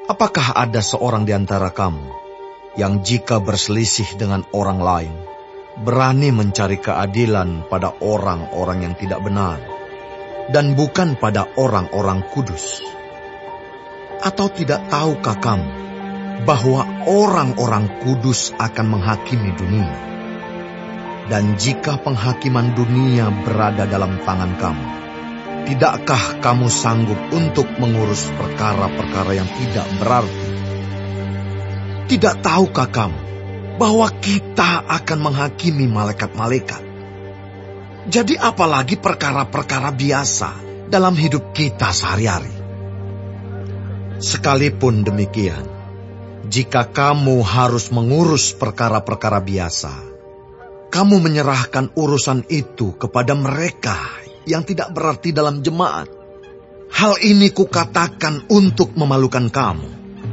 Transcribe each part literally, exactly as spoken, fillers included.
Apakah ada seorang di antara kamu yang jika berselisih dengan orang lain, berani mencari keadilan pada orang-orang yang tidak benar, dan bukan pada orang-orang kudus? Atau tidak tahukah kamu bahwa orang-orang kudus akan menghakimi dunia? Dan jika penghakiman dunia berada dalam tangan kamu, tidakkah kamu sanggup untuk mengurus perkara-perkara yang tidak berarti? Tidak tahukah kamu bahwa kita akan menghakimi malaikat-malaikat? Jadi apalagi perkara-perkara biasa dalam hidup kita sehari-hari. Sekalipun demikian, jika kamu harus mengurus perkara-perkara biasa, kamu menyerahkan urusan itu kepada mereka yang tidak berarti dalam jemaat. Hal ini kukatakan untuk memalukan kamu.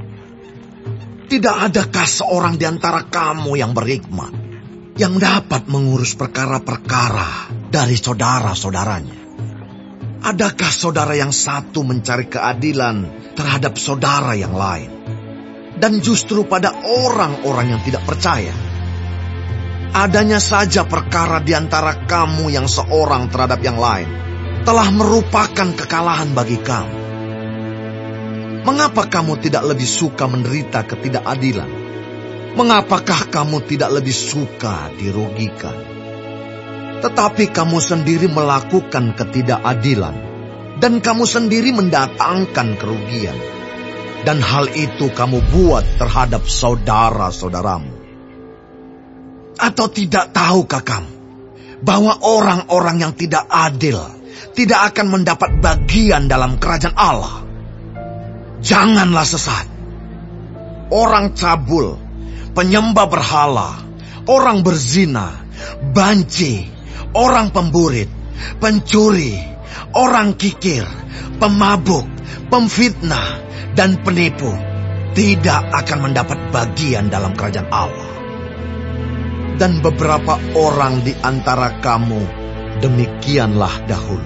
Tidak adakah seorang di antara kamu yang berhikmat, yang dapat mengurus perkara-perkara dari saudara-saudaranya? Adakah saudara yang satu mencari keadilan terhadap saudara yang lain, dan justru pada orang-orang yang tidak percaya? Adanya saja perkara di antara kamu yang seorang terhadap yang lain telah merupakan kekalahan bagi kamu. Mengapa kamu tidak lebih suka menderita ketidakadilan? Mengapakah kamu tidak lebih suka dirugikan? Tetapi kamu sendiri melakukan ketidakadilan, dan kamu sendiri mendatangkan kerugian. Dan hal itu kamu buat terhadap saudara-saudaramu. Atau tidak tahukah kamu bahwa orang-orang yang tidak adil tidak akan mendapat bagian dalam kerajaan Allah? Janganlah sesat. Orang cabul, penyembah berhala, orang berzina, banci, orang pemburit, pencuri, orang kikir, pemabuk, pemfitnah, dan penipu tidak akan mendapat bagian dalam kerajaan Allah. Dan beberapa orang di antara kamu demikianlah dahulu.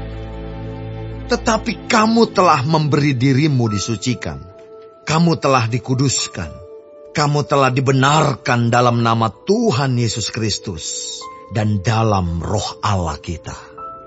Tetapi kamu telah memberi dirimu disucikan. Kamu telah dikuduskan. Kamu telah dibenarkan dalam nama Tuhan Yesus Kristus dan dalam roh Allah kita.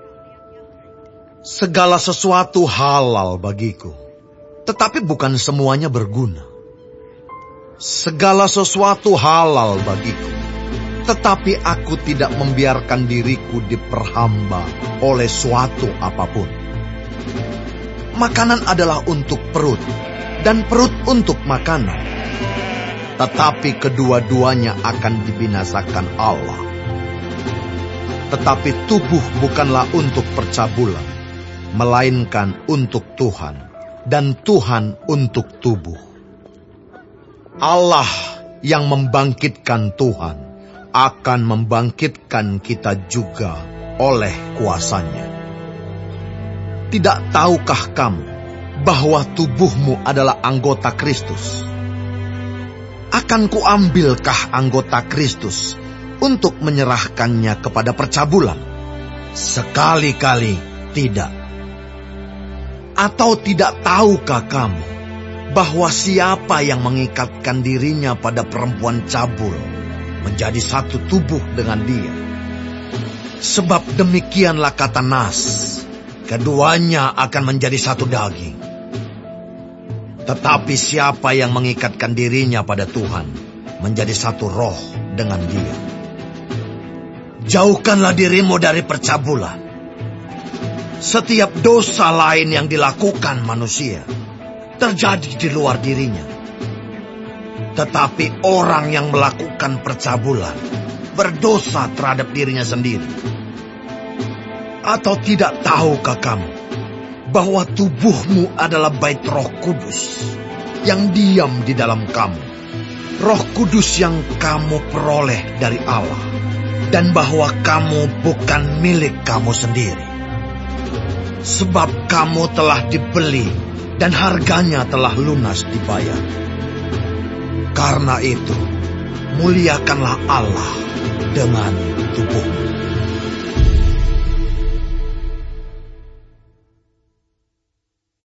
Segala sesuatu halal bagiku, tetapi bukan semuanya berguna. Segala sesuatu halal bagiku, tetapi aku tidak membiarkan diriku diperhamba oleh suatu apapun. Makanan adalah untuk perut, dan perut untuk makanan. Tetapi kedua-duanya akan dibinasakan Allah. Tetapi tubuh bukanlah untuk percabulan, melainkan untuk Tuhan, dan Tuhan untuk tubuh. Allah yang membangkitkan Tuhan akan membangkitkan kita juga oleh kuasanya. Tidak tahukah kamu bahwa tubuhmu adalah anggota Kristus? Akan kuambilkah anggota Kristus untuk menyerahkannya kepada percabulan? Sekali-kali tidak. Atau tidak tahukah kamu bahwa siapa yang mengikatkan dirinya pada perempuan cabul menjadi satu tubuh dengan dia? Sebab demikianlah kata Nas, keduanya akan menjadi satu daging. Tetapi siapa yang mengikatkan dirinya pada Tuhan menjadi satu roh dengan dia. Jauhkanlah dirimu dari percabulan. Setiap dosa lain yang dilakukan manusia terjadi di luar dirinya. Tetapi orang yang melakukan percabulan berdosa terhadap dirinya sendiri. Atau tidak tahukah kamu bahwa tubuhmu adalah bait Roh Kudus yang diam di dalam kamu, Roh Kudus yang kamu peroleh dari Allah, dan bahwa kamu bukan milik kamu sendiri, sebab kamu telah dibeli dan harganya telah lunas dibayar. Karena itu, muliakanlah Allah dengan tubuhmu.